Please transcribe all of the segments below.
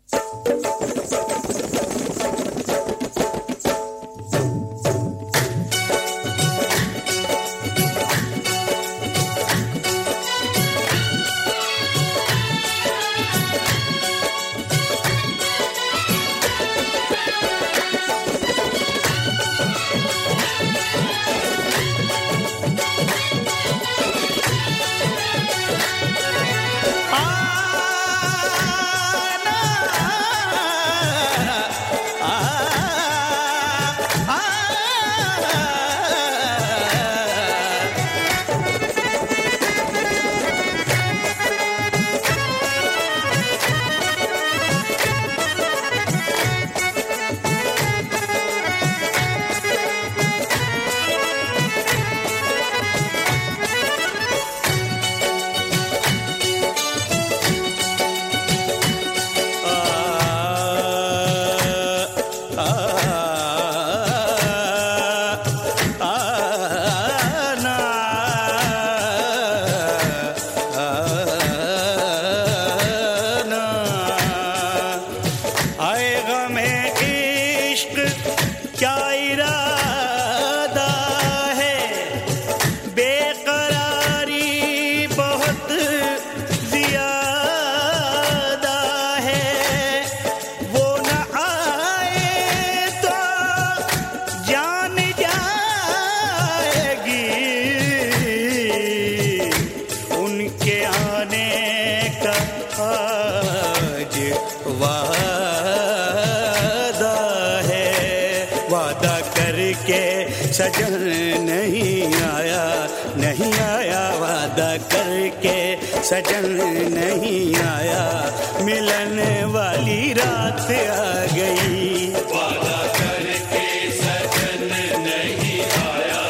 सजन नहीं आया, नहीं आया, वादा करके सजन नहीं आया, मिलन वाली रात आ गई। वादा करके सजन नहीं आया,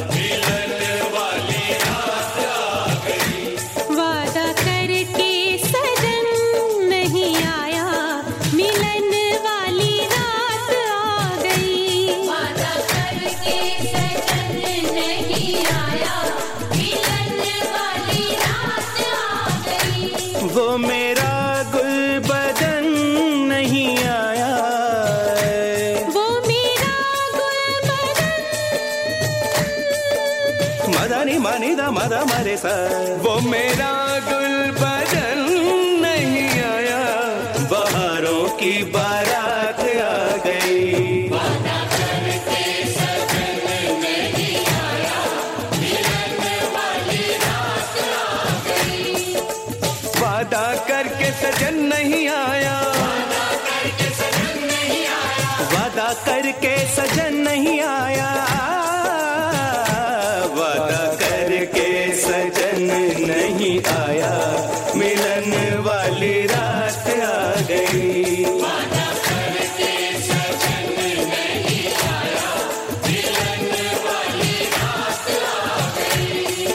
मिलन वाली रात आ गई। वादा करके सजन नहीं आया, मिलन वाली रात आ गई। वादा करके सजन नहीं आया, मिलन वाली रात आ गई। वो मेरा गुल बदन नहीं आया, वो मेरा गुल बदन, मदानी मानी दा मदा मारे सा, वो मेरा गुल बदन नहीं आया, बहारों की बारात आ गई। वादा करके सजन नहीं आया, मिलन वाली रात आ गई। वादा करके सजन नहीं आया, वादा करके सजन नहीं आया, वादा करके सजन नहीं आया, वादा करके सजन नहीं आया, मिलन वाली रात आ गई। वादा करके सजन नहीं आया, मिलन वाली रात आ गई।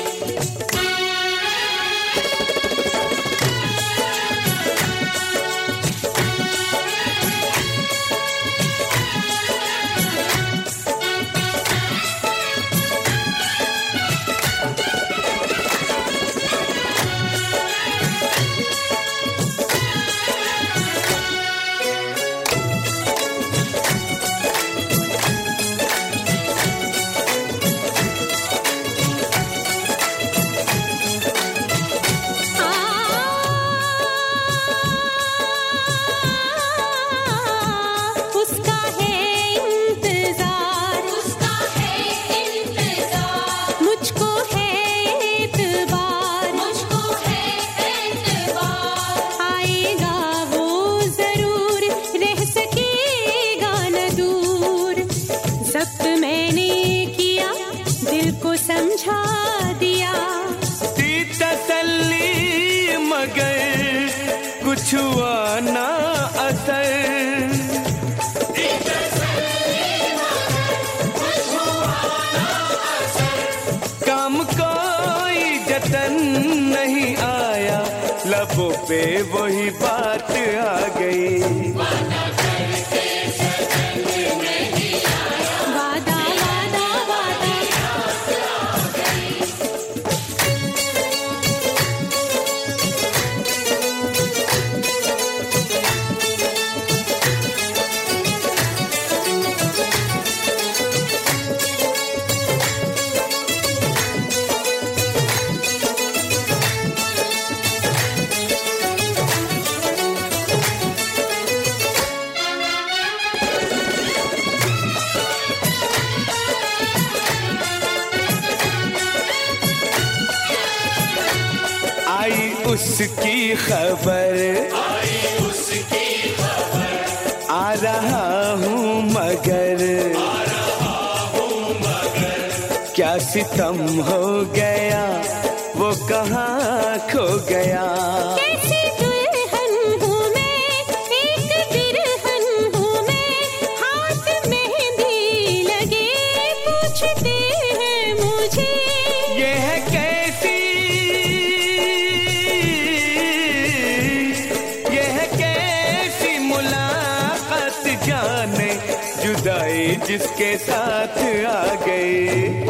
उसका है इंतजार, उसका है इंतजार, मुझको है एतबार, मुझको है एतबार। आएगा वो जरूर, रह सकेगा न दूर। जब्त मैंने किया, दिल को समझा दिया। दी तसल्ली मगर कुछ हुआ ना असर, काम कोई जतन नहीं आया, लबों पे वही बात आ गई। वादा करके सजन नहीं आया, वादा वादा वादा, उसकी खबर, आ रहा हूँ मगर क्या सितम हो गया, वो कहाँ खो गया। कैसी दुल्हन हूँ मैं, एक बिरहन हूँ मैं, हाथ मेहंदी लगे पूछते हैं मुझे। ये है कैसी मुलाकात जाने, जुदाई जिसके साथ आ गई।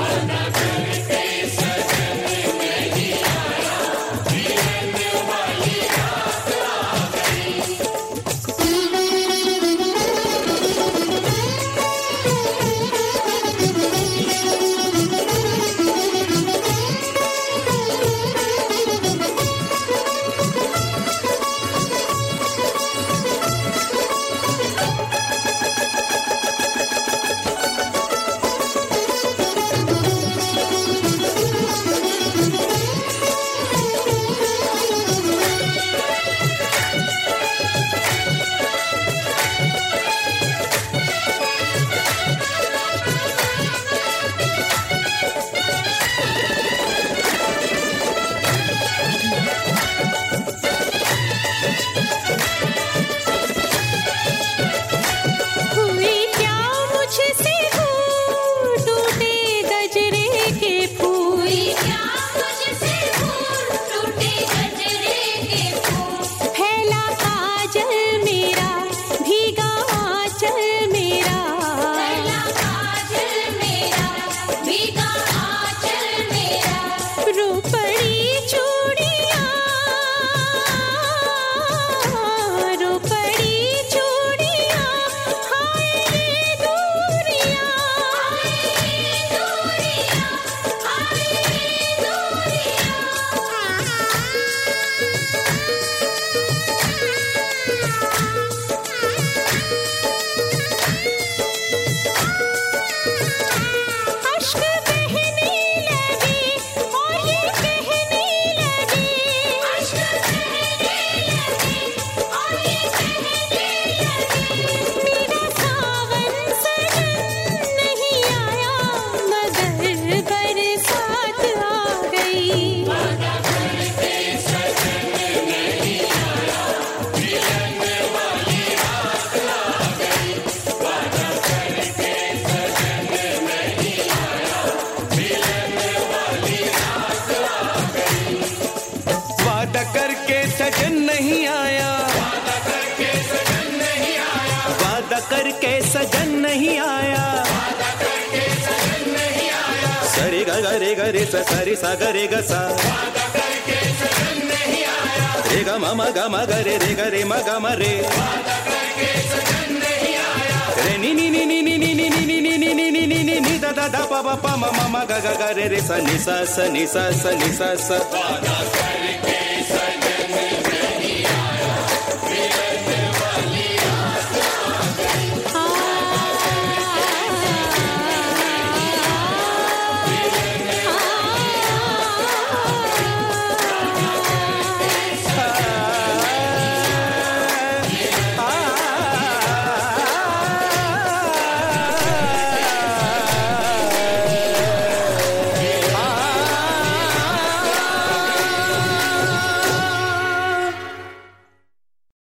सजन नहीं आया, वादा करके सजन नहीं आया, वादा करके सजन नहीं आया, वादा करके सजन नहीं आया। सरे ग रे ग रे सा सरे सा ग रे ग सा, वादा करके सजन नहीं आया। रे ग म ग रे ग रे म ग म रे, वादा करके सजन नहीं आया। रे नी नी नी नी नी नी नी नी नी नी नी नी नी नी नी दा दा दा पा पा पा म म ग ग ग रे रे सा नि सा स नि सा स नि सा स, वादा कर